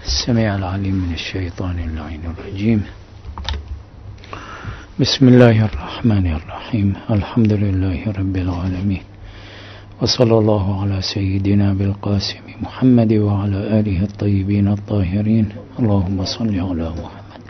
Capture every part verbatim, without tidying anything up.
السميع العليم من الشيطان اللعين الرجيم. بسم الله الرحمن الرحيم. الحمد لله رب العالمين، وصلى الله على سيدنا بالقاسم محمد وعلى آله الطيبين الطاهرين. اللهم صل على محمد.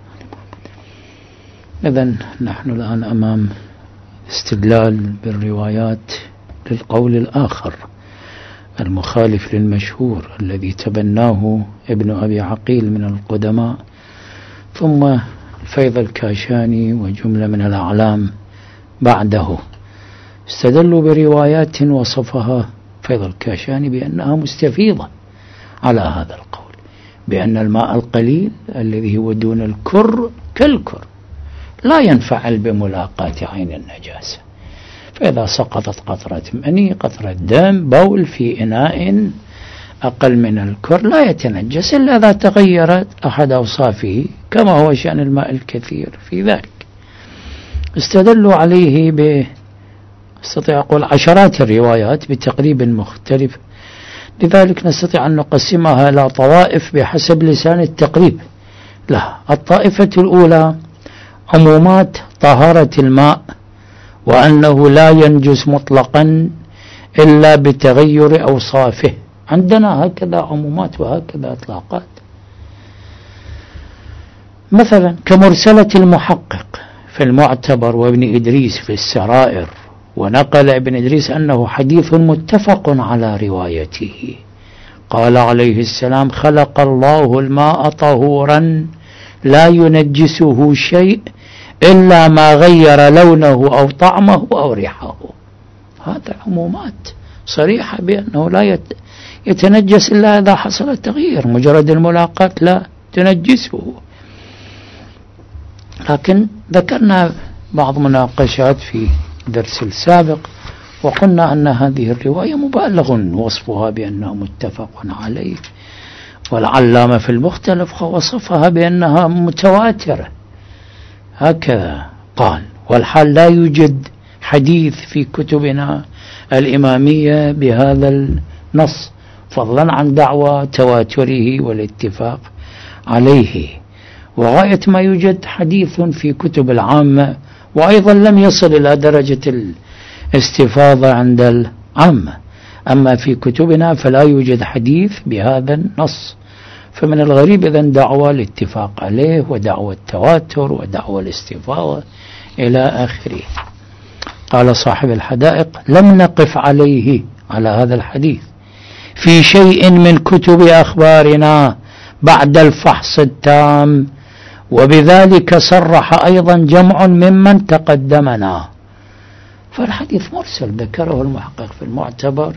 إذن نحن الآن أمام استدلال بالروايات للقول الآخر المخالف للمشهور الذي تبناه ابن أبي عقيل من القدماء، ثم الفيض الكاشاني وجملة من الأعلام بعده. استدلوا بروايات وصفها فيض الكاشاني بأنها مستفيضة على هذا القول، بأن الماء القليل الذي هو دون الكر كالكر لا ينفعل بملاقاة عين النجاسة، فإذا سقطت قطرة مني قطرة دم بول في إناء أقل من الكر لا يتنجس إلا إذا تغيرت أحد أوصافه، كما هو شأن الماء الكثير في ذلك. استدلوا عليه ب استطيع أقول عشرات الروايات بتقريب مختلف، لذلك نستطيع أن نقسمها إلى طوائف بحسب لسان التقريب. لا، الطائفة الأولى عمومات طهارة الماء، وأنه لا ينجس مطلقا إلا بتغير أوصافه. عندنا هكذا عمومات وهكذا إطلاقات، مثلا كمرسلة المحقق في المعتبر وابن إدريس في السرائر، ونقل ابن إدريس أنه حديث متفق على روايته. قال عليه السلام: خلق الله الماء طهورا لا ينجسه شيء إلا ما غير لونه أو طعمه أو ريحه. هذا عمومات صريحة بأنه لا يتنجس إلا إذا حصل التغيير، مجرد الملاقاة لا تنجسه. لكن ذكرنا بعض مناقشات في درس السابق، وقلنا أن هذه الرواية مبالغ وصفها بأنه متفق عليه، والعلامة في المختلف وصفها بأنها متواترة. هكذا قال، والحال لا يوجد حديث في كتبنا الإمامية بهذا النص، فضلا عن دعوى تواتره والاتفاق عليه. وغاية ما يوجد حديث في كتب العامة، وأيضا لم يصل إلى درجة الاستفاضة عند العامة. أما في كتبنا فلا يوجد حديث بهذا النص، فمن الغريب إذن دعوى الاتفاق عليه ودعوى التواتر ودعوى الاستفاضة إلى آخره. قال صاحب الحدائق: لم نقف عليه على هذا الحديث في شيء من كتب أخبارنا بعد الفحص التام، وبذلك صرح أيضا جمع ممن تقدمنا. فالحديث مرسل ذكره المحقق في المعتبر.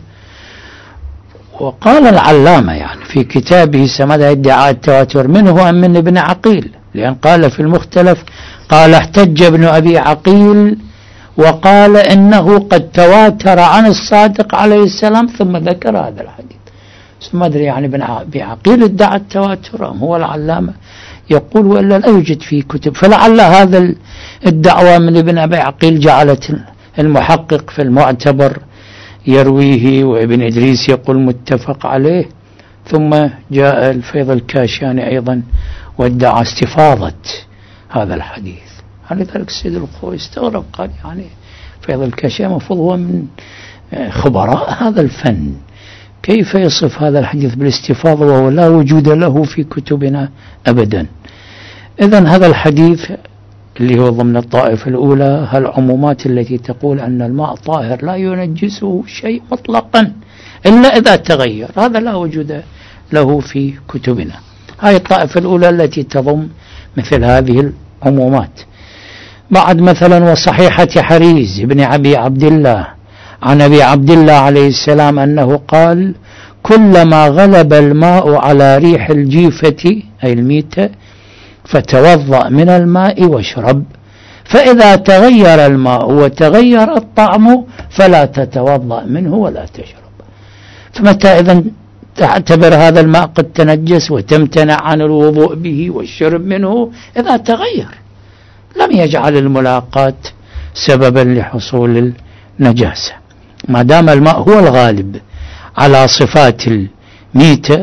وقال العلامة يعني في كتابه سمد ادعاء التواتر منه أم من ابن عقيل، لأن قال في المختلف قال: احتج ابن أبي عقيل وقال إنه قد تواتر عن الصادق عليه السلام، ثم ذكر هذا الحديث. ثم أدري يعني ابن أبي عقيل ادعى التواتر أم هو العلامة يقول وإلا لا يوجد في كتب. فلعل هذا الدعوة من ابن أبي عقيل جعلت المحقق في المعتبر يرويه وابن إدريس يقول متفق عليه، ثم جاء الفيض الكاشاني أيضا وادعى استفاضة هذا الحديث. لذلك السيد الخوي استغرب، قال يعني فيض الكاشاني المفروض هو من خبراء هذا الفن، كيف يصف هذا الحديث بالاستفاضة وهو لا وجود له في كتبنا أبدا. إذن هذا الحديث اللي هو ضمن الطائفة الأولى، العمومات التي تقول أن الماء طاهر لا ينجسه شيء مطلقا إلا إذا تغير، هذا لا وجود له في كتبنا. هذه الطائفة الأولى التي تضم مثل هذه العمومات. بعد مثلا وصحيحة حريز بن أبي عبد الله عن أبي عبد الله عليه السلام أنه قال: كلما غلب الماء على ريح الجيفة أي الميتة فتوضأ من الماء واشرب، فإذا تغير الماء وتغير الطعم فلا تتوضأ منه ولا تشرب. فمتى إذن تعتبر هذا الماء قد تنجس وتمتنع عن الوضوء به والشرب منه؟ إذا تغير، لم يجعل الملاقاة سببا لحصول النجاسة. ما دام الماء هو الغالب على صفات الميتة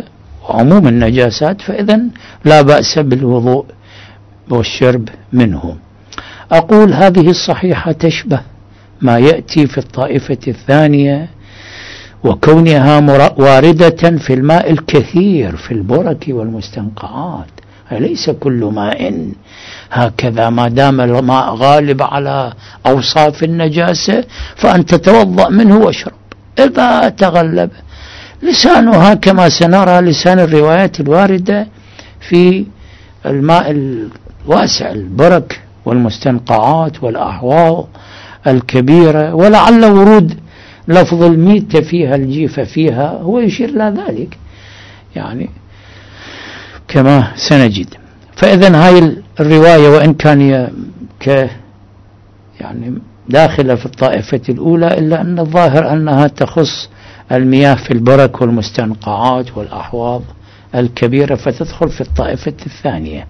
عموم النجاسات، فإذا لا بأس بالوضوء والشرب منه. أقول هذه الصحيحة تشبه ما يأتي في الطائفة الثانية، وكونها واردة في الماء الكثير في البرك والمستنقعات. ليس كل ماء هكذا، ما دام الماء غالب على أوصاف النجاسة فأنت تتوضأ منه واشرب. إذا تغلب لسانها كما سنرى لسان الروايات الواردة في الماء الواسع البرك والمستنقعات والأحواض الكبيرة، ولعل ورود لفظ الميتة فيها الجيفة فيها هو يشير إلى ذلك يعني كما سنجد. فإذا هاي الرواية وإن كان ك يعني داخلة في الطائفة الأولى، إلا أن الظاهر أنها تخص المياه في البرك والمستنقعات والأحواض الكبيرة، فتدخل في الطائفة الثانية.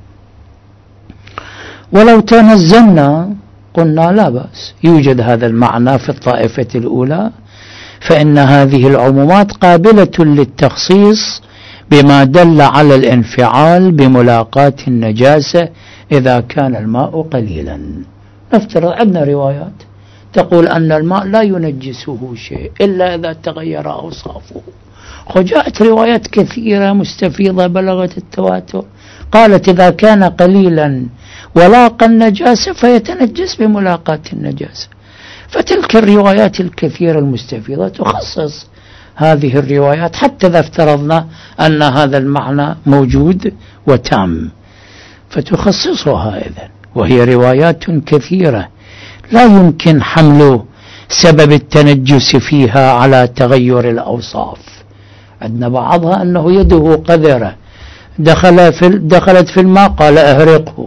ولو تنزلنا قلنا لا بأس، يوجد هذا المعنى في الطائفة الأولى، فإن هذه العمومات قابلة للتخصيص بما دل على الانفعال بملاقاة النجاسة إذا كان الماء قليلا. نفترض عندنا روايات تقول أن الماء لا ينجسه شيء إلا إذا تغير أوصافه، وجاءت روايات كثيرة مستفيضة بلغت التواتر قالت إذا كان قليلا ولاقى النجاسة فيتنجس بملاقاة النجاسة. فتلك الروايات الكثيرة المستفيضة تخصص هذه الروايات، حتى إذا افترضنا أن هذا المعنى موجود وتام فتخصصها إذن. وهي روايات كثيرة لا يمكن حمل سبب التنجس فيها على تغير الأوصاف. عندنا بعضها أنه يده قذرة دخل في دخلت في الماء قال أهرقه،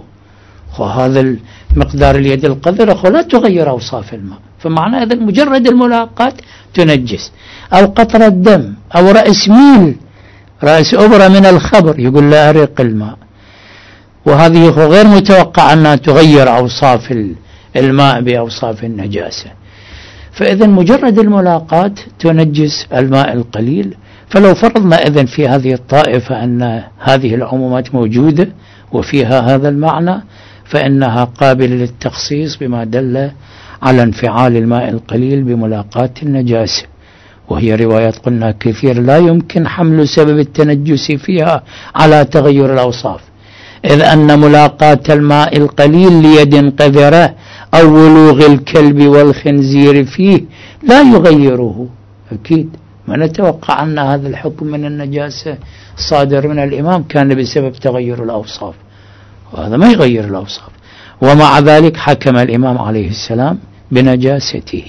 وهذا مقدار اليد القذرة لا تغير أوصاف الماء، فمعنى هذا مجرد الملاقاة تنجس. أو قطرة دم أو رأس ميل رأس أبرة من الخبر يقول لا أهرق الماء، وهذه غير متوقع أنها تغير أوصاف الماء بأوصاف النجاسة. فإذا مجرد الملاقاة تنجس الماء القليل. فلو فرضنا إذن في هذه الطائفة أن هذه العمومات موجودة وفيها هذا المعنى، فإنها قابلة للتخصيص بما دل على انفعال الماء القليل بملاقاة النجاسة. وهي روايات قلنا كثير لا يمكن حمل سبب التنجس فيها على تغير الأوصاف، إذ أن ملاقاة الماء القليل ليد قذرة أو ولوغ الكلب والخنزير فيه لا يغيره. أكيد ما نتوقع أن هذا الحكم من النجاسة صادر من الإمام كان بسبب تغير الأوصاف، وهذا ما يغير الأوصاف، ومع ذلك حكم الإمام عليه السلام بنجاسته.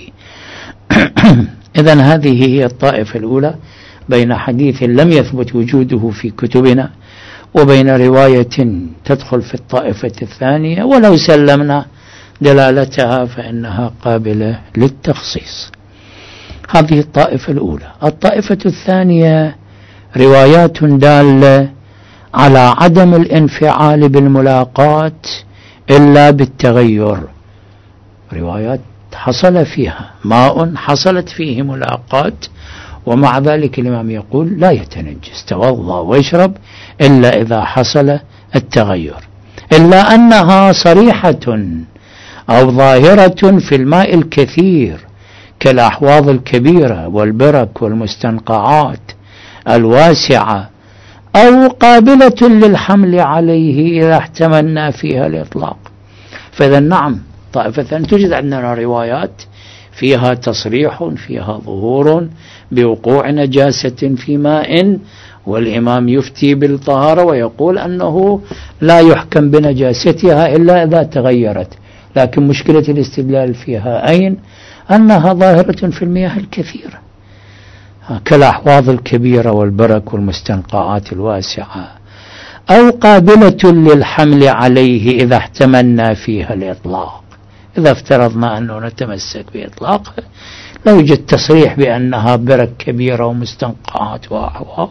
إذن هذه هي الطائفة الأولى بين حديث لم يثبت وجوده في كتبنا وبين رواية تدخل في الطائفة الثانية، ولو سلمنا دلالتها فإنها قابلة للتخصيص. هذه الطائفة الأولى. الطائفة الثانية روايات دالة على عدم الانفعال بالملاقاة إلا بالتغير، روايات حصل فيها ماء حصلت فيه ملاقاة ومع ذلك الإمام يقول لا يتنجس، توضأ ويشرب إلا إذا حصل التغير، إلا أنها صريحة أو ظاهرة في الماء الكثير كالأحواض الكبيرة والبرك والمستنقعات الواسعة، أو قابلة للحمل عليه إذا احتملنا فيها الإطلاق. فإذا نعم طائفة توجد عندنا روايات فيها تصريح فيها ظهور بوقوع نجاسة في ماء، والإمام يفتي بالطهارة ويقول أنه لا يحكم بنجاستها إلا إذا تغيرت. لكن مشكلة الاستدلال فيها أين؟ أنها ظاهرة في المياه الكثيرة كالأحواض الكبيرة والبرك والمستنقعات الواسعة، أو قابلة للحمل عليه إذا احتملنا فيها الإطلاق. إذا افترضنا أنه نتمسك بإطلاقها لا يوجد تصريح بأنها برك كبيرة ومستنقعات وأحواض،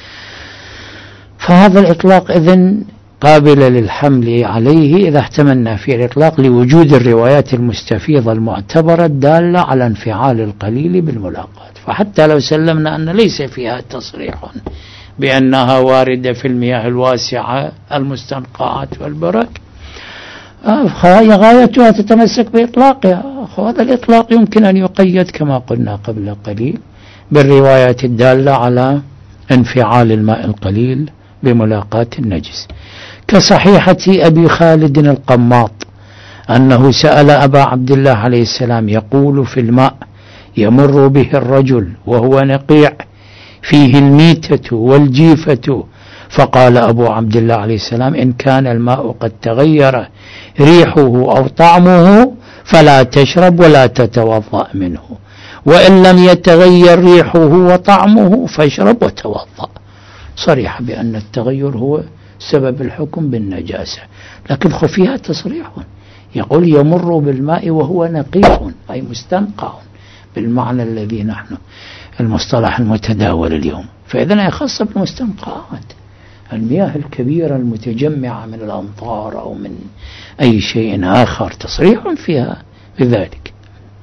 فهذا الإطلاق إذن قابلة للحمل عليه إذا احتملنا فيه الإطلاق لوجود الروايات المستفيضة المعتبرة الدالة على انفعال القليل بالملاقاة. فحتى لو سلمنا أن ليس فيها تصريح بأنها واردة في المياه الواسعة المستنقعات والبرك، غايتها تتمسك بإطلاقها. هذا الإطلاق يمكن أن يقيد كما قلنا قبل قليل بالروايات الدالة على انفعال الماء القليل بملاقاة النجس، كصحيحة أبي خالد القماط أنه سأل أبا عبد الله عليه السلام يقول في الماء يمر به الرجل وهو نقيع فيه الميتة والجيفة، فقال أبو عبد الله عليه السلام إن كان الماء قد تغير ريحه أو طعمه فلا تشرب ولا تتوضأ منه، وإن لم يتغير ريحه وطعمه فاشرب وتوضأ. صريح بأن التغير هو سبب الحكم بالنجاسة، لكن خفيها تصريح يقول يمر بالماء وهو نقيع أي مستنقع بالمعنى الذي نحن المصطلح المتداول اليوم، فإذا هي خاصة بالمستنقعات، المياه الكبيرة المتجمعة من الأمطار أو من أي شيء آخر تصريح فيها بذلك.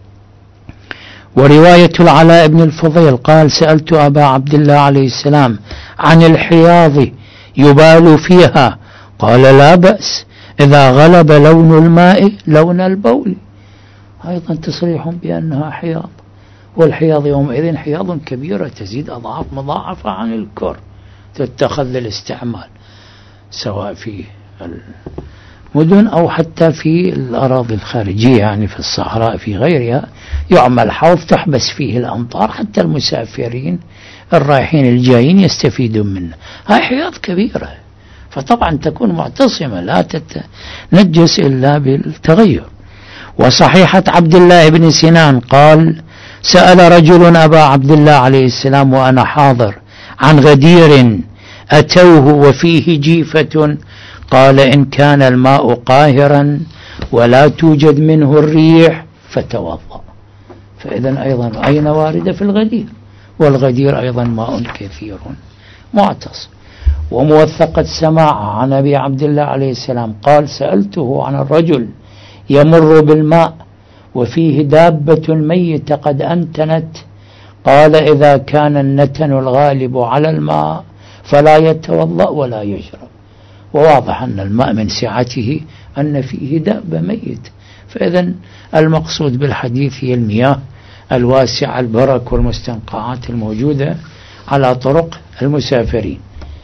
ورواية العلاء بن الفضيل قال سألت أبا عبد الله عليه السلام عن الحياض يبال فيها، قال لا بأس إذا غلب لون الماء لون البول، أيضا تصريح بأنها حياض، والحياض يومئذ حياض كبيرة تزيد أضعاف مضاعفة عن الكر، تتخذ للاستعمال سواء في المدن أو حتى في الأراضي الخارجية، يعني في الصحراء في غيرها يعمل حوض تحبس فيه الأمطار حتى المسافرين الرايحين الجايين يستفيدون منه. هاي حياض كبيرة، فطبعا تكون معتصمة لا تتنجس إلا بالتغير. وصحيحة عبد الله بن سنان قال سأل رجل أبا عبد الله عليه السلام وأنا حاضر عن غدير أتوه وفيه جيفة، قال إن كان الماء قاهرا ولا توجد منه الريح فتوضأ. فإذا أيضا أين واردة في الغدير، والغدير أيضا ماء كثير معتصم. وموثقة سماع عن أبي عبد الله عليه السلام قال سألته عن الرجل يمر بالماء وفيه دابة ميتة قد أنتنت، قال إذا كان النتن الغالب على الماء فلا يتوضأ ولا يشرب. وواضح أن الماء من سعته أن فيه دابة ميت، فإذا المقصود بالحديث هي المياه الواسعة البرك والمستنقعات الموجودة على طرق المسافرين.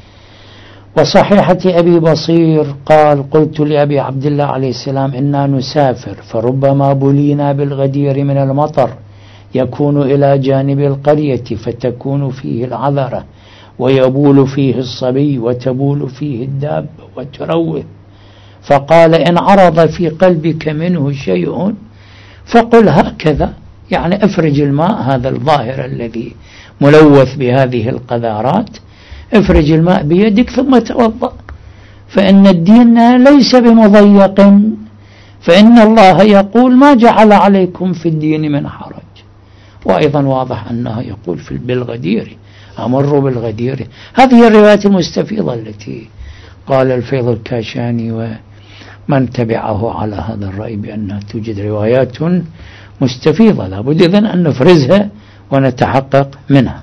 وصحيحة أبي بصير قال قلت لأبي عبد الله عليه السلام إنا نسافر فربما بلينا بالغدير من المطر يكون إلى جانب القرية فتكون فيه العذرة ويبول فيه الصبي وتبول فيه الدابة وتروه، فقال إن عرض في قلبك منه شيء فقل هكذا، يعني افرج الماء هذا الظاهر الذي ملوث بهذه القذارات، افرج الماء بيدك ثم توضأ، فإن الدين ليس بمضيق، فإن الله يقول ما جعل عليكم في الدين من حرج. وأيضا واضح أنه يقول في بالغدير أمر بالغدير. هذه الروايات المستفيضة التي قال الفيض الكاشاني ومن تبعه على هذا الرأي بأنها توجد روايات مستفيضة لابد إذن أن نفرزها ونتحقق منها.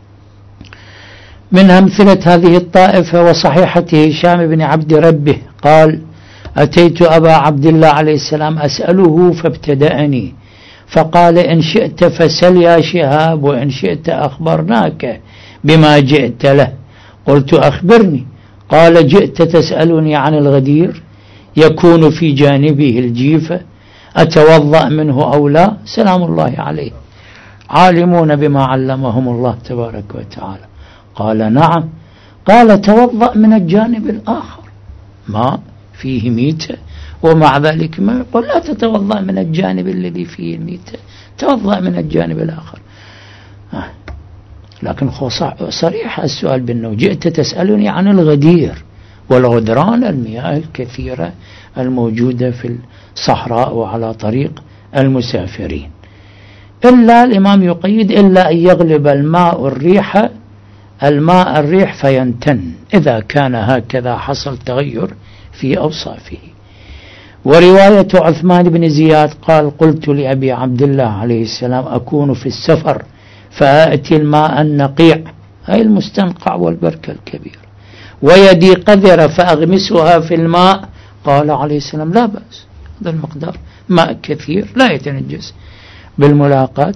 من أمثلة هذه الطائفة وصحيحة هشام بن عبد ربه قال أتيت أبا عبد الله عليه السلام أسأله فابتدأني فقال إن شئت فسل يا شهاب وإن شئت أخبرناك بما جئت له. قلت أخبرني. قال جئت تسألني عن الغدير يكون في جانبه الجيفة أتوضأ منه أو لا؟ سلام الله عليه عالمون بما علمهم الله تبارك وتعالى. قال نعم. قال توضأ من الجانب الآخر، ما فيه ميتة ومع ذلك ما يقول لا تتوضأ من الجانب الذي فيه الميتة، توضأ من الجانب الآخر. آه. لكن صريح السؤال بأنه جئت تسألني عن الغدير والغدران المياه الكثيرة الموجودة في الصحراء وعلى طريق المسافرين، إلا الإمام يقيد إلا أن يغلب الماء الريح الماء الريح فينتن، إذا كان هكذا حصل تغير في أوصافه. ورواية عثمان بن زياد قال قلت لأبي عبد الله عليه السلام أكون في السفر فآتي الماء النقيع هاي المستنقع والبركة الكبيرة. ويدي قذرة فأغمسها في الماء، قال عليه السلام لا بأس، هذا المقدار ماء كثير لا يتنجس بالملاقاة.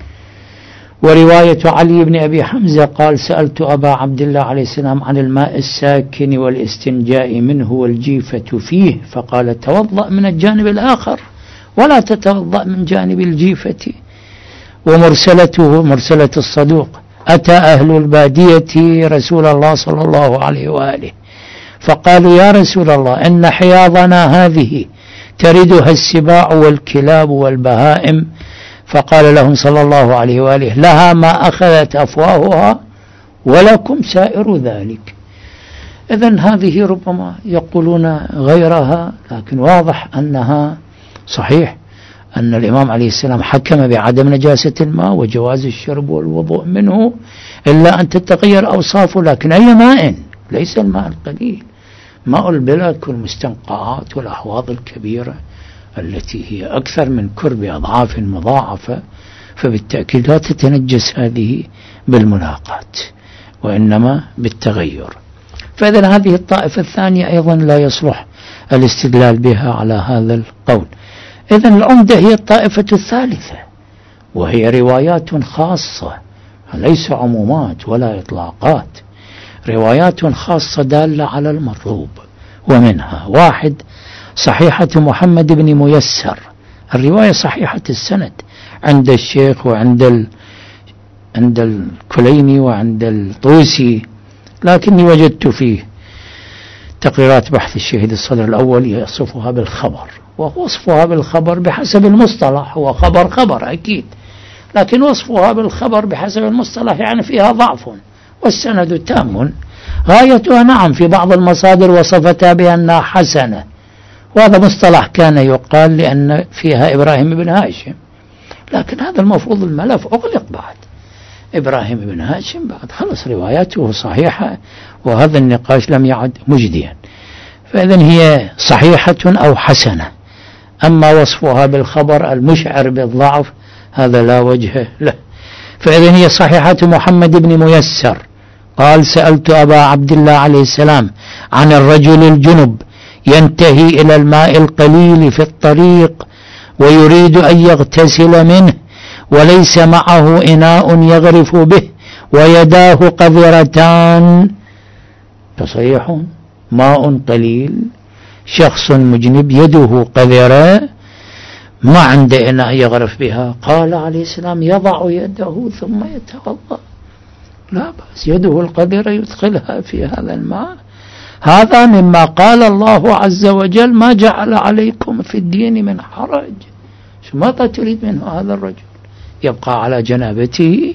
ورواية علي بن أبي حمزة قال سألت أبا عبد الله عليه السلام عن الماء الساكن والاستنجاء منه والجيفة فيه، فقال توضأ من الجانب الآخر ولا تتوضأ من جانب الجيفة. ومرسلته مرسلة الصدوق أتى أهل البادية رسول الله صلى الله عليه وآله فقالوا يا رسول الله إن حياضنا هذه تردها السباع والكلاب والبهائم، فقال لهم صلى الله عليه وآله لها ما أخذت أفواهها ولكم سائر ذلك. إذن هذه ربما يقولون غيرها، لكن واضح أنها صحيح أن الإمام عليه السلام حكم بعدم نجاسة الماء وجواز الشرب والوضوء منه إلا أن تتغير أوصافه. لكن أي ماء؟ ليس الماء القليل، ماء البلك والمستنقعات والأحواض الكبيرة التي هي أكثر من كرب أضعاف مضاعفة، فبالتأكيد لا تتنجس هذه بالملاقات وإنما بالتغير. فإذن هذه الطائفة الثانية أيضا لا يصلح الاستدلال بها على هذا القول. إذن العمدة هي الطائفة الثالثة، وهي روايات خاصة ليس عمومات ولا إطلاقات، روايات خاصة دالة على المطلوب. ومنها واحد صحيحة محمد بن ميسر، الرواية صحيحة السند عند الشيخ وعند ال... عند الكليني وعند الطوسي، لكني وجدت فيه تقريرات بحث الشهيد الصدر الأول يصفها بالخبر، ووصفها بالخبر بحسب المصطلح هو خبر خبر أكيد، لكن وصفها بالخبر بحسب المصطلح يعني فيها ضعف، والسند تام غايتها نعم في بعض المصادر وصفتها بأنها حسنة، وهذا مصطلح كان يقال لأن فيها إبراهيم بن هاشم، لكن هذا المفروض الملف أغلق بعد إبراهيم بن هاشم، بعد خلص رواياته صحيحة وهذا النقاش لم يعد مجديا. فإذن هي صحيحة أو حسنة، أما وصفها بالخبر المشعر بالضعف هذا لا وجه له. فإذن هي صحيحة محمد بن ميسر قال سألت أبا عبد الله عليه السلام عن الرجل الجنب ينتهي إلى الماء القليل في الطريق ويريد أن يغتسل منه وليس معه إناء يغرف به ويداه قذرتان. تصريح ماء قليل، شخص مجنب يده قذرة ما عنده إناء يغرف بها، قال عليه السلام يضع يده ثم يتوضأ، لا بأس، يده القذرة يدخلها في هذا الماء. هذا مما قال الله عز وجل ما جعل عليكم في الدين من حرج. ماذا تريد منه هذا الرجل؟ يبقى على جنابته.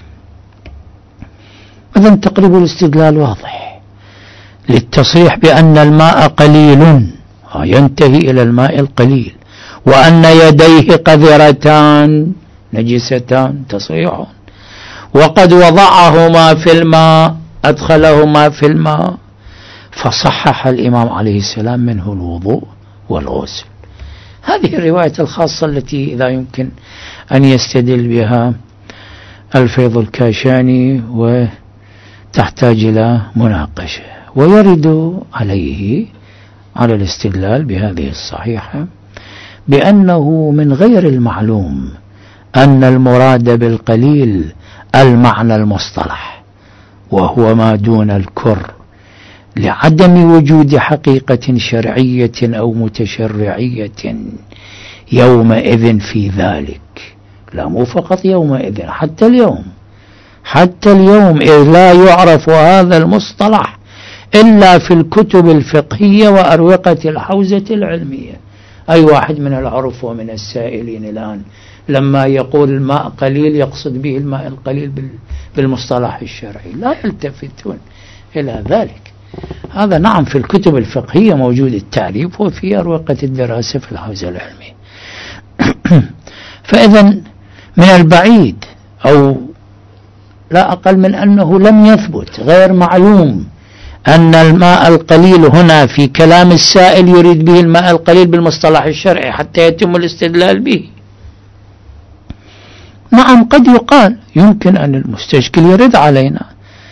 إذن تقريب الاستدلال واضح للتصريح بأن الماء قليل ينتهي إلى الماء القليل، وأن يديه قذرتان نجستان، تصريح. وقد وضعهما في الماء، أدخلهما في الماء، فصحح الإمام عليه السلام منه الوضوء والغسل. هذه الرواية الخاصة التي إذا يمكن أن يستدل بها الفيض الكاشاني وتحتاج إلى مناقشة. ويرد عليه على الاستدلال بهذه الصحيحة بأنه من غير المعلوم أن المراد بالقليل المعنى المصطلح وهو ما دون الكر، لعدم وجود حقيقة شرعية أو متشرعية يومئذ في ذلك. لا مو فقط يومئذ، حتى اليوم، حتى اليوم إذ لا يعرف هذا المصطلح إلا في الكتب الفقهية وأروقة الحوزة العلمية. أي واحد من العرف ومن السائلين الآن لما يقول الماء قليل يقصد به الماء القليل بالمصطلح الشرعي، لا يلتفتون إلى ذلك. هذا نعم في الكتب الفقهية موجود التعريف وفي أروقة الدراسة في الحوزة العلمية. فإذا من البعيد أو لا أقل من أنه لم يثبت، غير معلوم أن الماء القليل هنا في كلام السائل يريد به الماء القليل بالمصطلح الشرعي حتى يتم الاستدلال به. نعم قد يقال يمكن أن المستشكل يرد علينا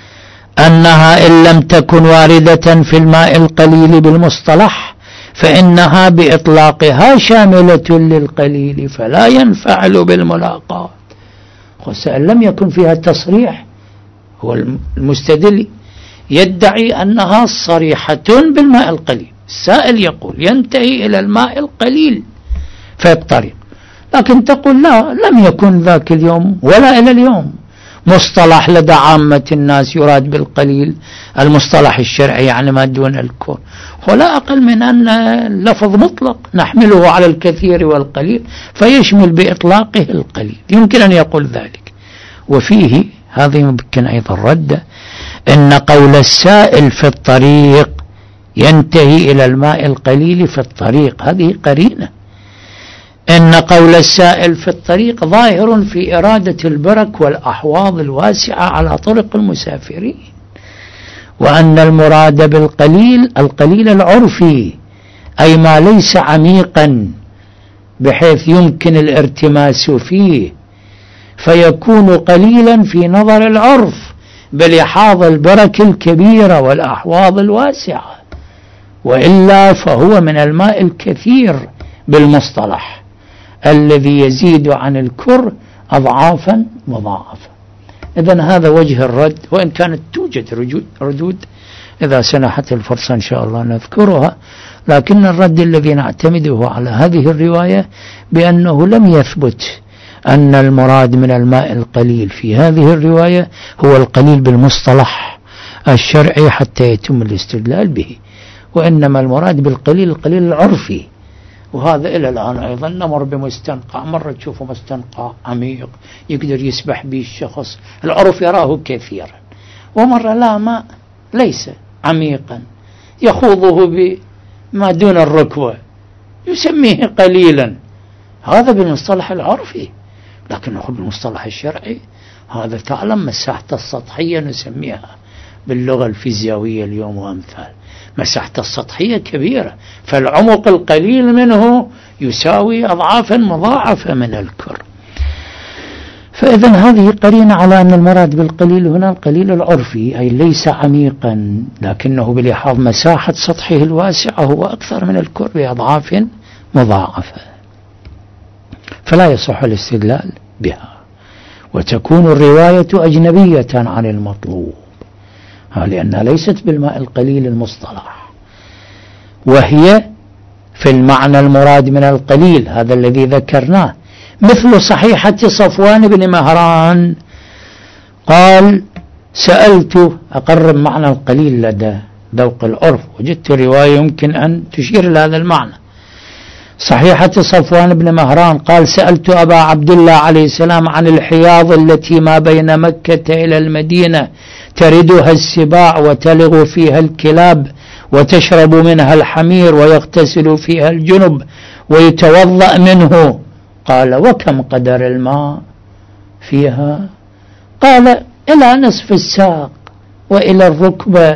أنها إن لم تكن واردة في الماء القليل بالمصطلح فإنها بإطلاقها شاملة للقليل فلا ينفعل بالملاقات. وسأل لم يكن فيها تصريح، هو المستدل يدعي أنها صريحة بالماء القليل، السائل يقول ينتهي إلى الماء القليل في الطريق، لكن تقول لا، لم يكن ذاك اليوم ولا إلى اليوم مصطلح لدى عامة الناس يراد بالقليل المصطلح الشرعي يعني ما دون الكون، ولا أقل من أن اللفظ مطلق نحمله على الكثير والقليل فيشمل بإطلاقه القليل، يمكن أن يقول ذلك. وفيه هذا يمكن أيضا رد إن قول السائل في الطريق ينتهي إلى الماء القليل في الطريق هذه قرينة، إن قول السائل في الطريق ظاهر في إرادة البرك والأحواض الواسعة على طرق المسافرين، وأن المراد بالقليل القليل العرفي أي ما ليس عميقا بحيث يمكن الارتماس فيه فيكون قليلا في نظر العرف بلحاظ البرك الكبيرة والأحواض الواسعة، وإلا فهو من الماء الكثير بالمصطلح الذي يزيد عن الكر أضعافا مضاعفة. إذن هذا وجه الرد، وإن كانت توجد ردود إذا سنحت الفرصة إن شاء الله نذكرها، لكن الرد الذي نعتمده على هذه الرواية بأنه لم يثبت أن المراد من الماء القليل في هذه الرواية هو القليل بالمصطلح الشرعي حتى يتم الاستدلال به، وإنما المراد بالقليل القليل العرفي، وهذا إلى الآن أيضا نمر بمستنقع، مرة تشوفه مستنقع عميق يقدر يسبح به الشخص، العرف يراه كثيرا، ومرة لا ماء ليس عميقا يخوضه بما دون الركبة يسميه قليلا، هذا بالمصطلح العرفي. لكن نقول بالمصطلح الشرعي هذا تعلم مساحة السطحية نسميها باللغة الفيزيائية اليوم وأمثال، مساحة السطحية كبيرة، فالعمق القليل منه يساوي أضعافا مضاعفة من الكر. فإذن هذه قرينة على أن المراد بالقليل هنا القليل العرفي أي ليس عميقا، لكنه بلحاظ مساحة سطحه الواسعة هو أكثر من الكر بأضعاف مضاعفة، فلا يصح الاستدلال بها، وتكون الرواية أجنبية عن المطلوب لأنها ليست بالماء القليل المصطلح، وهي في المعنى المراد من القليل هذا الذي ذكرناه، مثل صحيحة صفوان بن مهران قال سألت أقرب معنى القليل لدى ذوق العرف، وجدت رواية يمكن أن تشير إلى هذا المعنى. صحيحة صفوان بن مهران قال سألت أبا عبد الله عليه السلام عن الحياض التي ما بين مكة إلى المدينة تردها السباع وتلغ فيها الكلاب وتشرب منها الحمير ويغتسل فيها الجنب ويتوضأ منه، قال وكم قدر الماء فيها؟ قال إلى نصف الساق وإلى الركبة،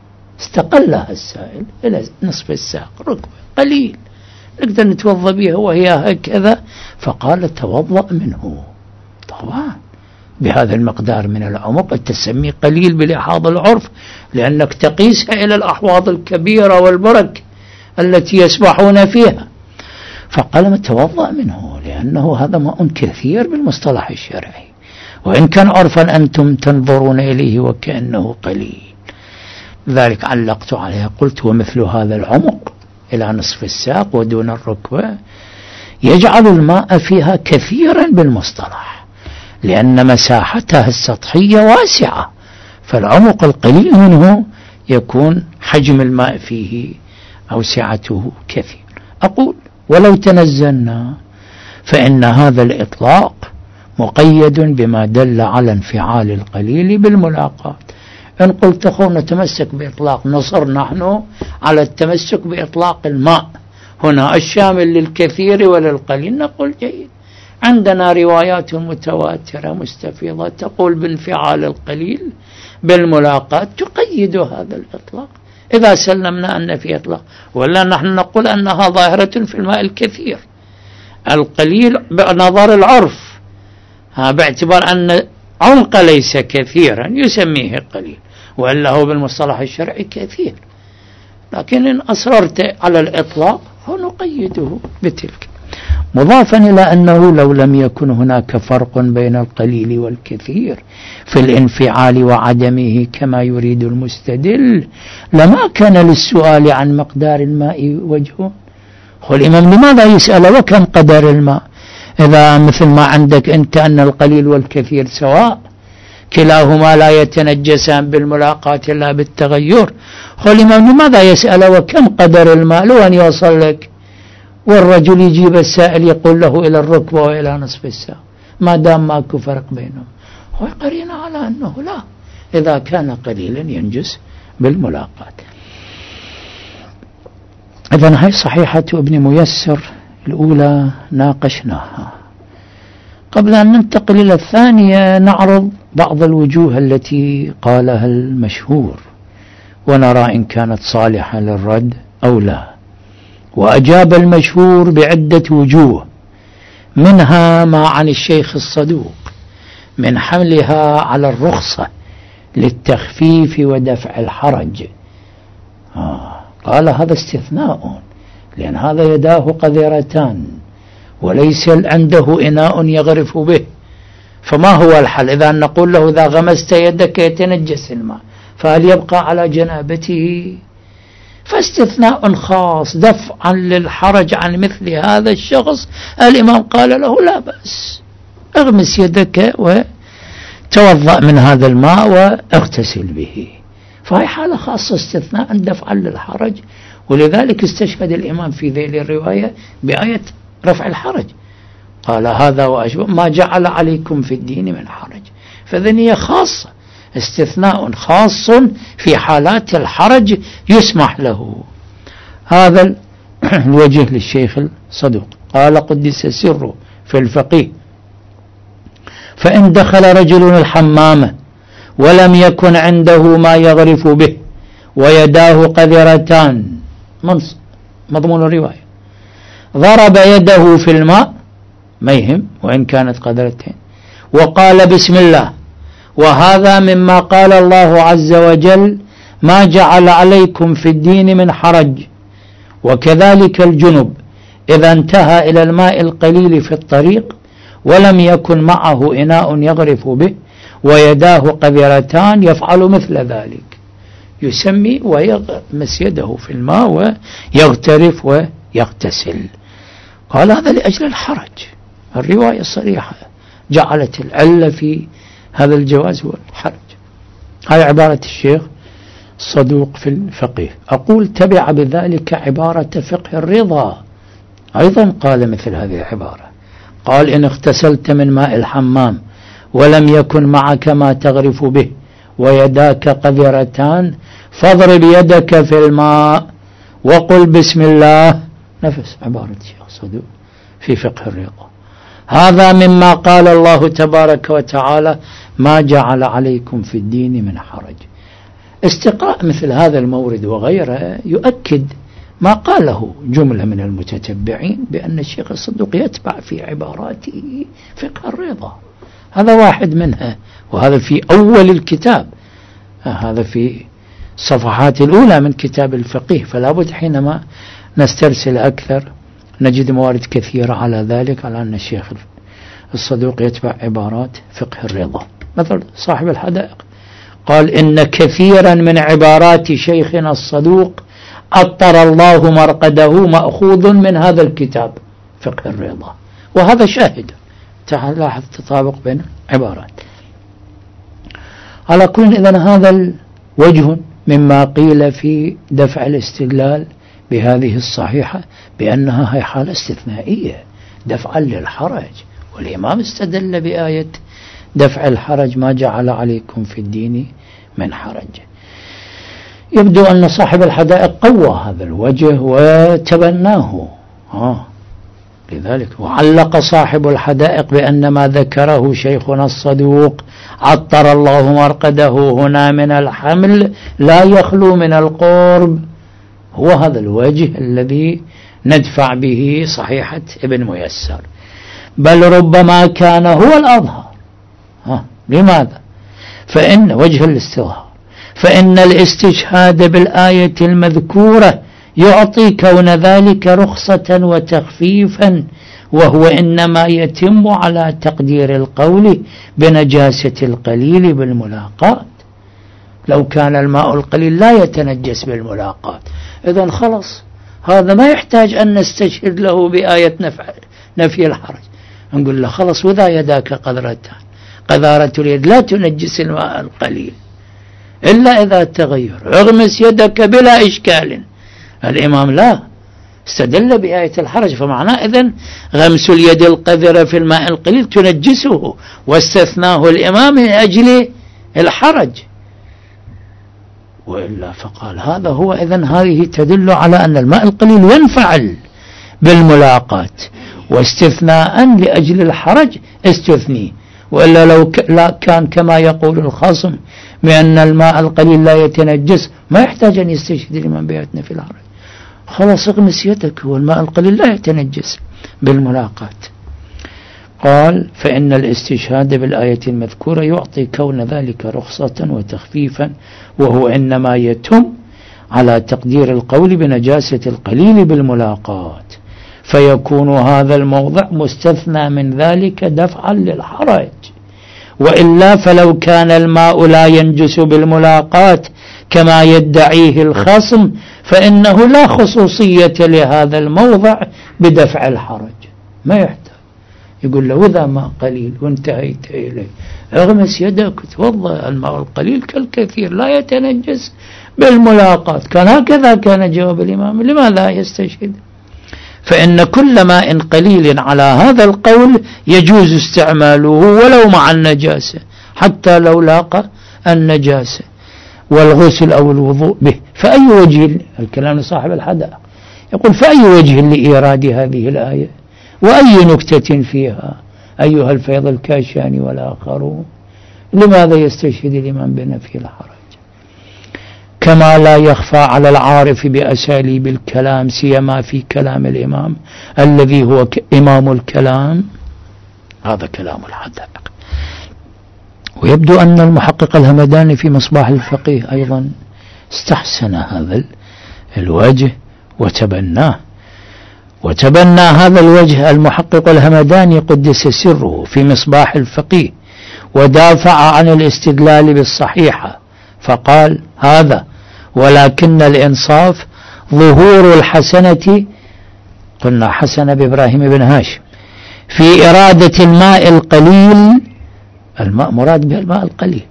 استقلها السائل إلى نصف الساق ركبة قليل نقدر نتوضأ بها وهي هكذا، فقال توضأ منه. طبعا بهذا المقدار من العمق تسميه قليل بلحاظ العرف لأنك تقيسها إلى الأحواض الكبيرة والبرك التي يسبحون فيها، فقال توضأ منه لأنه هذا ماء كثير بالمصطلح الشرعي، وإن كان عرفا أنتم تنظرون إليه وكأنه قليل. ذلك علقت عليها قلت ومثل هذا العمق إلى نصف الساق ودون الركبة يجعل الماء فيها كثيرا بالمصطلح لأن مساحتها السطحية واسعة، فالعمق القليل منه يكون حجم الماء فيه أو سعته كثير. أقول ولو تنزلنا فإن هذا الإطلاق مقيد بما دل على انفعال القليل بالملاقات. إن قلت أخونا نتمسك بإطلاق نصر نحن على التمسك بإطلاق الماء هنا الشامل للكثير وللقليل، نقول جيد، عندنا روايات متواترة مستفيضة تقول بانفعال القليل بالملاقات تقيد هذا الإطلاق إذا سلمنا أن في إطلاق، ولا نحن نقول أنها ظاهرة في الماء الكثير القليل بنظر العرف باعتبار أن عمق ليس كثيرا يسميه قليل، وإلا هو بالمصطلح الشرعي كثير، لكن إن أصررت على الإطلاق فنقيده بتلك، مضافا إلى أنه لو لم يكن هناك فرق بين القليل والكثير في الانفعال وعدمه كما يريد المستدل لما كان للسؤال عن مقدار الماء وجه. والإمام لماذا يسأل وكم قدر الماء إذا مثل ما عندك أنت أن القليل والكثير سواء كلاهما لا يتنجسان بالملاقاة لا بالتغير؟ والإمام لماذا يسأل وكم قدر الماء لو أن يوصل لك والرجل يجيب السائل يقول له إلى الركبة وإلى نصف الساق ما دام ماكو فرق بينهم؟ هو قرينا على أنه لا، إذا كان قليلا ينجس بالملاقاة. إذن هاي صحيحة ابن ميسر الأولى ناقشناها. قبل أن ننتقل إلى الثانية نعرض بعض الوجوه التي قالها المشهور ونرى إن كانت صالحة للرد أو لا. وأجاب المشهور بعدة وجوه، منها ما عن الشيخ الصدوق من حملها على الرخصة للتخفيف ودفع الحرج. آه قال هذا استثناء، لأن هذا يداه قذرتان وليس عنده إناء يغرف به، فما هو الحل؟ إذا نقول له إذا غمست يدك يتنجس الماء فهل يبقى على جنابته؟ فاستثناء خاص دفعا للحرج عن مثل هذا الشخص الإمام قال له لا بأس، اغمس يدك وتوضأ من هذا الماء واغتسل به. فهي حالة خاصة استثناء دفعا للحرج، ولذلك استشهد الإمام في ذيل الرواية بآية رفع الحرج، قال هذا وأشبه ما جعل عليكم في الدين من حرج. فذنية خاصة، استثناء خاص في حالات الحرج يسمح له. هذا الوجه للشيخ الصدوق. قال قدس سره في الفقيه: فإن دخل رجل الحمام ولم يكن عنده ما يغرف به ويداه قذرتان، مضمون الرواية، ضرب يده في الماء ما يهم وإن كانت قذرتين وقال بسم الله، وهذا مما قال الله عز وجل ما جعل عليكم في الدين من حرج. وكذلك الجنب إذا انتهى إلى الماء القليل في الطريق ولم يكن معه إناء يغرف به ويداه قذرتان يفعل مثل ذلك، يسمي ويغمس يده في الماء ويغترف ويغتسل. قال هذا لأجل الحرج، الرواية الصريحة جعلت العلة في هذا الجواز والحرج. هذه عبارة الشيخ الصدوق في الفقيه. أقول تبع بذلك عبارة فقه الرضا، أيضا قال مثل هذه العبارة، قال إن اغتسلت من ماء الحمام ولم يكن معك ما تغرف به ويداك قذرتان فاضرب يدك في الماء وقل بسم الله، نفس عبارة الشيخ الصدوق في فقه الرضا. هذا مما قال الله تبارك وتعالى ما جعل عليكم في الدين من حرج. استقراء مثل هذا المورد وغيره يؤكد ما قاله جملة من المتتبعين بأن الشيخ الصدوق يتبع في عباراته فقه الرضا. هذا واحد منها، وهذا في أول الكتاب، هذا في الصفحات الأولى من كتاب الفقيه. فلا بد حينما نسترسل أكثر نجد موارد كثيرة على ذلك، على أن الشيخ الصدوق يتبع عبارات فقه الرضا. مثل صاحب الحدائق قال إن كثيرا من عبارات شيخنا الصدوق أطر الله مرقده مأخوذ من هذا الكتاب فقه الرضا، وهذا شاهد. لاحظ التطابق بين عبارات. على كل إذن هذا الوجه مما قيل في دفع الاستدلال بهذه الصحيحة بأنها هي حالة استثنائية دفعا للحرج، والإمام استدل بآية دفع الحرج ما جعل عليكم في الدين من حرج. يبدو أن صاحب الحدائق قوى هذا الوجه وتبناه، آه لذلك وعلق صاحب الحدائق بأن ما ذكره شيخنا الصدوق عطر الله مرقده هنا من الحمل لا يخلو من القرب. هو هذا الوجه الذي ندفع به صحيحة ابن ميسر، بل ربما كان هو الأظهر. ها لماذا؟ فإن وجه الاستظهار فإن الاستشهاد بالآية المذكورة يعطي كون ذلك رخصة وتخفيفا، وهو إنما يتم على تقدير القول بنجاسة القليل بالملاقات. لو كان الماء القليل لا يتنجس بالملاقات إذن خلص هذا ما يحتاج أن نستشهد له بآية نفي الحرج، نقول له خلص وذا يداك قذرتان، قذارة اليد لا تنجس الماء القليل إلا إذا تغير، اغمس يدك بلا إشكال. الإمام لا استدل بآية الحرج، فمعناه إذن غمس اليد القذرة في الماء القليل تنجسه، واستثناه الإمام من أجل الحرج، وإلا فقال هذا هو. إذن هذه تدل على أن الماء القليل ينفعل بالملاقات، واستثناء لأجل الحرج استثني، وإلا لو لا كان كما يقول الخصم بأن الماء القليل لا يتنجس ما يحتاج أن يستشهد الإمام بآياتنا في الحرج، خلاص اغمس يدك والماء القليل لا يتنجس بالملاقات. قال فإن الاستشهاد بالآية المذكورة يعطي كون ذلك رخصة وتخفيفا، وهو إنما يتم على تقدير القول بنجاسة القليل بالملاقات، فيكون هذا الموضع مستثنى من ذلك دفعا للحرج، وإلا فلو كان الماء لا ينجس بالملاقات كما يدعيه الخصم فإنه لا خصوصية لهذا الموضع بدفع الحرج، ما يحتاج يقول له إذا ماء قليل وانتهيت إليه اغمس يدك وتوضأ، الماء القليل كالكثير لا يتنجس بالملاقات. كان هكذا كان جواب الإمام، لماذا يستشهد؟ فإن كل ماء قليل على هذا القول يجوز استعماله ولو مع النجاسة حتى لو لاقى النجاسة، والغسل أو الوضوء به. فأي وجه الكلام لصاحب الحدائق يقول فأي وجه لإيراد هذه الآية وأي نكتة فيها أيها الفيض الكاشاني والآخرون؟ لماذا يستشهد الإمام بنفي الحرج؟ كما لا يخفى على العارف بأساليب الكلام سيما في كلام الإمام الذي هو إمام الكلام، هذا كلام الحدائق. ويبدو أن المحقق الهمداني في مصباح الفقيه أيضا استحسن هذا الوجه وتبناه، وتبنى هذا الوجه المحقق الهمداني قدس سره في مصباح الفقيه، ودافع عن الاستدلال بالصحيحة فقال هذا ولكن الإنصاف ظهور الحسنة، قلنا حسن بإبراهيم بن هاشم، في إرادة الماء القليل، الماء مراد به الماء القليل،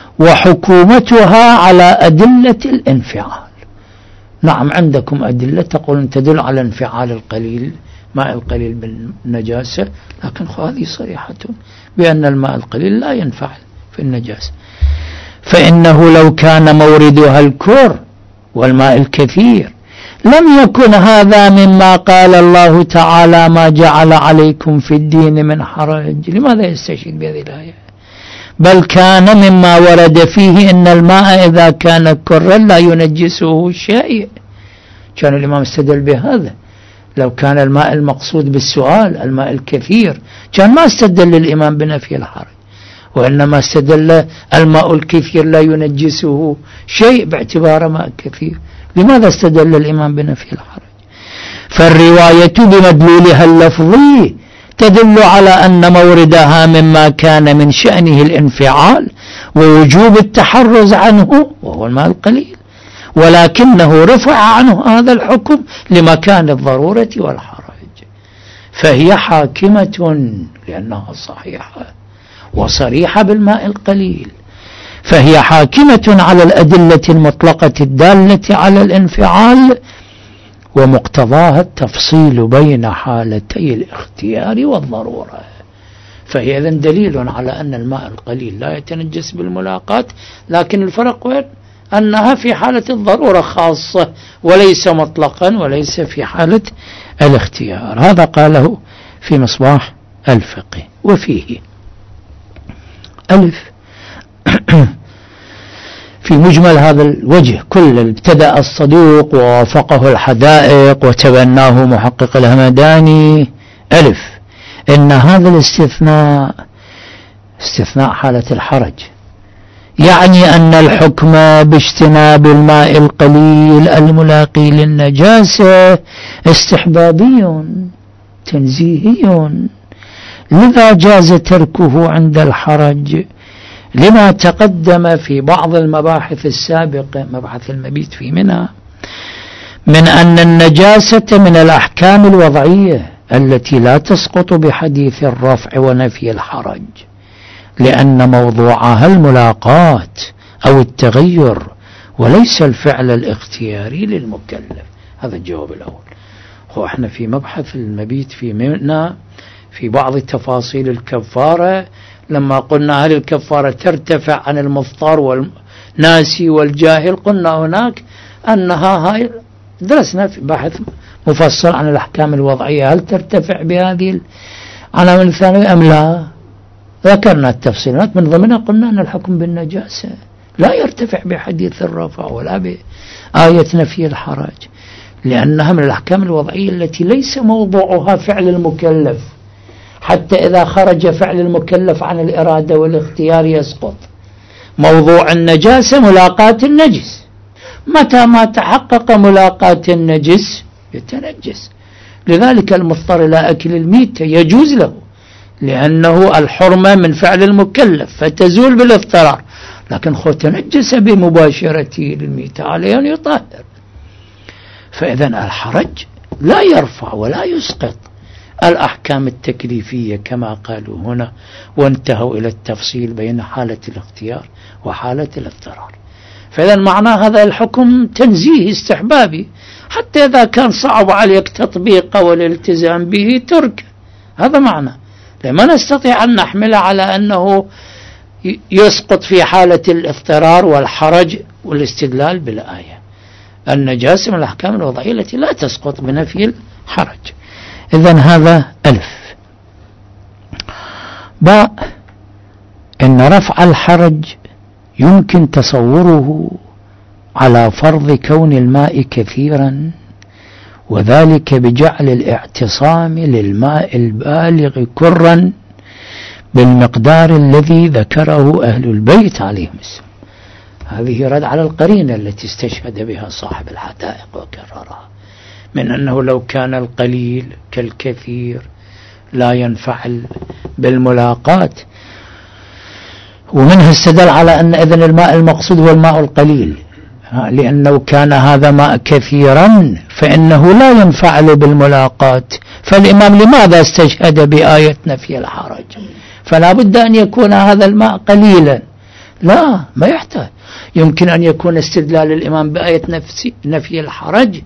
وحكومتها على أدلة الانفعال. نعم عندكم أدلة تقول تدل على انفعال القليل ماء القليل بالنجاسة، لكن هذه صريحة بأن الماء القليل لا ينفعل في النجاسة، فإنه لو كان موردها الكور والماء الكثير لم يكن هذا مما قال الله تعالى ما جعل عليكم في الدين من حرج. لماذا يستشهد بهذه الآية؟ بل كان مما ورد فيه إن الماء إذا كان كرا لا ينجسه شيء. كان الإمام استدل بهذا. لو كان الماء المقصود بالسؤال الماء الكثير كان ما استدل الإمام بنفي الحرج، وإنما استدل الماء الكثير لا ينجسه شيء باعتبار ماء كثير. لماذا استدل الإمام بنفي الحرج؟ فالرواية بمدلولها اللفظي تدل على أن موردها مما كان من شأنه الانفعال ووجوب التحرز عنه وهو الماء القليل، ولكنه رفع عنه هذا الحكم لمكان الضرورة والحرج، فهي حاكمة لأنها صحيحة وصريحة بالماء القليل، فهي حاكمة على الأدلة المطلقة الدالة على الانفعال، ومقتضاها التفصيل بين حالتي الاختيار والضرورة. فهي إذن دليل على أن الماء القليل لا يتنجس بالملاقات، لكن الفرق وين؟ أنها في حالة الضرورة خاصة وليس مطلقا وليس في حالة الاختيار. هذا قاله في مصباح الفقه. وفيه ألف في مجمل هذا الوجه كل ابتدأ الصدوق ووافقه الحدائق وتبناه محقق الهمداني. ألف إن هذا الاستثناء استثناء حالة الحرج يعني أن الحكم باجتناب الماء القليل الملاقي للنجاسة استحبابي تنزيهي، لذا جاز تركه عند الحرج، لما تقدم في بعض المباحث السابقة، مبحث المبيت في منى، من أن النجاسة من الأحكام الوضعية التي لا تسقط بحديث الرفع ونفي الحرج، لأن موضوعها الملاقاة أو التغير وليس الفعل الاختياري للمكلف. هذا الجواب الأول. هو احنا في مبحث المبيت في منى في بعض تفاصيل الكفارة، لما قلنا هل الكفارة ترتفع عن المضطر والناسي والجاهل، قلنا هناك أنها هاي درسنا في بحث مفصل عن الأحكام الوضعية، هل ترتفع بهذه العلامة الثانية أم لا؟ ذكرنا التفصيلات، من ضمنها قلنا أن الحكم بالنجاسة لا يرتفع بحديث الرفع ولا بآية نفي الحرج، لأنها من الأحكام الوضعية التي ليس موضوعها فعل المكلف، حتى إذا خرج فعل المكلف عن الإرادة والاختيار يسقط. موضوع النجاسة ملاقاة النجس، متى ما تحقق ملاقاة النجس يتنجس، لذلك المضطر إلى أكل الميتة يجوز له، لأنه الحرمة من فعل المكلف فتزول بالاضطرار، لكن خو تنجس بمباشرته للميتة عليه أن يطهر. فإذا الحرج لا يرفع ولا يسقط الأحكام التكليفية كما قالوا هنا، وانتهوا إلى التفصيل بين حالة الاختيار وحالة الاضطرار. فإذا معنى هذا الحكم تنزيه استحبابي، حتى إذا كان صعب عليك تطبيقه والالتزام به ترك، هذا معنى. لما نستطيع أن نحمل على أنه يسقط في حالة الاضطرار والحرج والاستدلال بالآية. النجاسة من الأحكام الوضعية التي لا تسقط بنفي الحرج. إذن هذا ألف. باء، إن رفع الحرج يمكن تصوره على فرض كون الماء كثيرا، وذلك بجعل الاعتصام للماء البالغ كرا بالمقدار الذي ذكره أهل البيت عليهم السلام. هذه رد على القرينة التي استشهد بها صاحب الحدائق وكررها، من أنه لو كان القليل كالكثير لا ينفعل بالملاقاة، ومنها استدل على أن إذن الماء المقصود هو الماء القليل، لأنه كان هذا ماء كثيرا فإنه لا ينفعل بالملاقاة. فالإمام لماذا استشهد بآية نفي الحرج؟ فلا بد أن يكون هذا الماء قليلا، لا ما يحتاج. يمكن أن يكون استدلال الإمام بآية نفي الحرج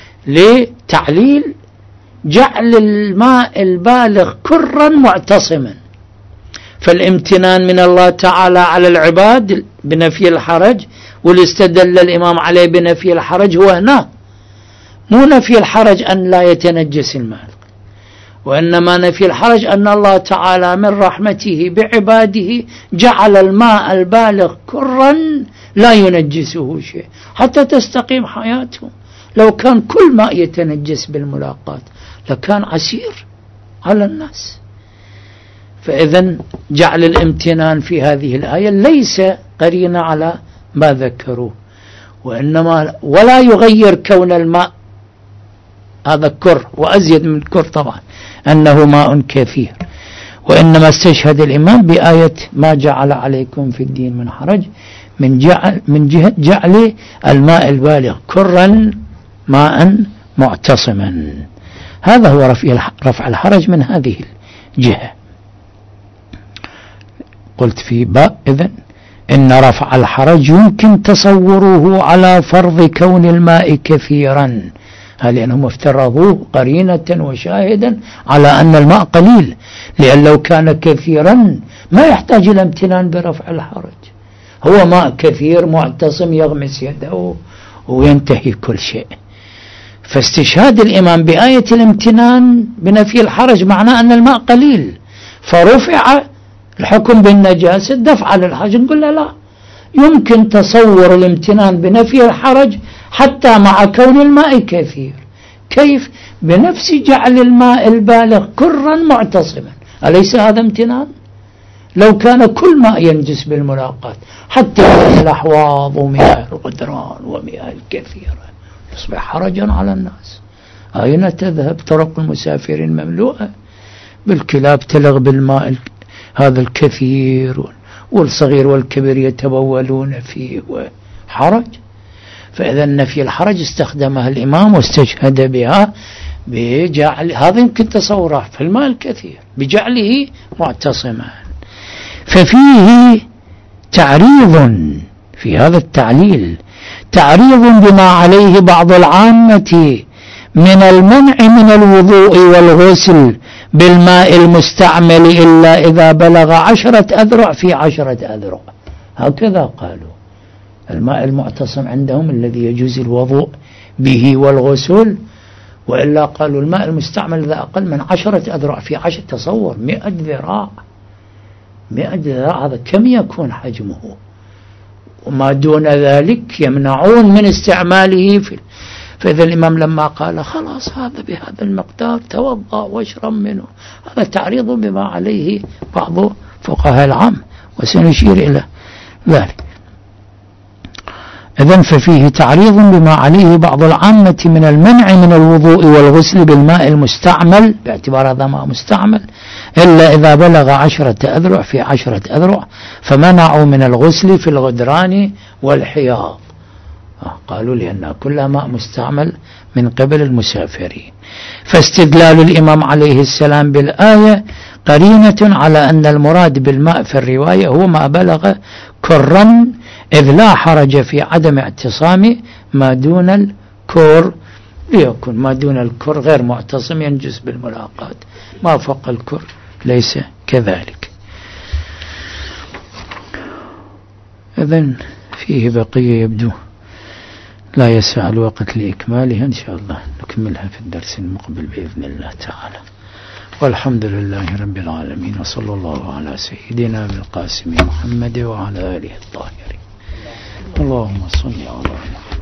لتعليل جعل الماء البالغ كرا معتصما، فالامتنان من الله تعالى على العباد بنفي الحرج، والاستدل الإمام عليه بنفي الحرج هو هنا مو نفي الحرج أن لا يتنجس الماء، وإنما نفي الحرج أن الله تعالى من رحمته بعباده جعل الماء البالغ كرا لا ينجسه شيء حتى تستقيم حياته. لو كان كل ماء يتنجس بالملاقات لكان عسير على الناس. فإذن جعل الامتنان في هذه الآية ليس قرينة على ما ذكروه، وإنما ولا يغير كون الماء هذا كر وأزيد من كر طبعا أنه ماء كثير، وإنما استشهد الإمام بآية ما جعل عليكم في الدين من حرج من جعل من جهة جعل الماء البالغ كرا ماء معتصما. هذا هو رفع الحرج من هذه الجهة. قلت في باء إذن إن رفع الحرج يمكن تصوره على فرض كون الماء كثيرا، لأنهم افترضوه قرينة وشاهدا على أن الماء قليل، لأن لو كان كثيرا ما يحتاج إلى امتنان برفع الحرج، هو ماء كثير معتصم يغمس يده وينتهي كل شيء. فاستشهاد الإمام بآية الامتنان بنفي الحرج معناه أن الماء قليل، فرفع الحكم بالنجاسة دفع للحرج. نقول لا, لا يمكن تصور الامتنان بنفي الحرج حتى مع كون الماء كثير. كيف؟ بنفس جعل الماء البالغ كرا معتصما. أليس هذا امتنان؟ لو كان كل ماء ينجس بالملاقات حتى الأحواض ومياه الغدران ومياه الكثيرة يصبح حرجا على الناس. أين تذهب؟ طرق المسافرين مملوءة بالكلاب تلغ بالماء هذا الكثير، والصغير والكبير يتبولون فيه وحرج. فإذا نفي الحرج استخدمها الإمام واستشهد بها بجعل، هذا يمكن تصوره في الماء الكثير بجعله معتصما. ففيه تعريض في هذا التعليل، تعريض بما عليه بعض العامة من المنع من الوضوء والغسل بالماء المستعمل إلا إذا بلغ عشرة أذرع في عشرة أذرع. هكذا قالوا الماء المعتصم عندهم الذي يجوز الوضوء به والغسل، وإلا قالوا الماء المستعمل إذا أقل من عشرة أذرع في عشرة. تصور مئة ذراع، مئة ذراع هذا كم يكون حجمه؟ وما دون ذلك يمنعون من استعماله في. فإذا الإمام لما قال خلاص هذا بهذا المقدار توضأ واشرب منه، هذا تعريض بما عليه بعض فقهاء العام وسنشير إلى ذلك. إذن ففيه تعريض بما عليه بعض العامة من المنع من الوضوء والغسل بالماء المستعمل باعتبار هذا ماء مستعمل إلا إذا بلغ عشرة أذرع في عشرة أذرع، فمنعوا من الغسل في الغدران والحياض. قالوا لأن كل ماء مستعمل من قبل المسافرين. فاستدلال الإمام عليه السلام بالآية قرينة على أن المراد بالماء في الرواية هو ما بلغ كرا، إذ لا حرج في عدم اعتصام ما دون الكر، ليكن ما دون الكر غير معتصم ينجس بالملاقات، ما فوق الكر ليس كذلك. إذن فيه بقية يبدو لا يسع الوقت لإكمالها، إن شاء الله نكملها في الدرس المقبل بإذن الله تعالى. والحمد لله رب العالمين، وصلى الله على سيدنا بالقاسم محمد وعلى آله الطاهرين. اللهم صل على محمد.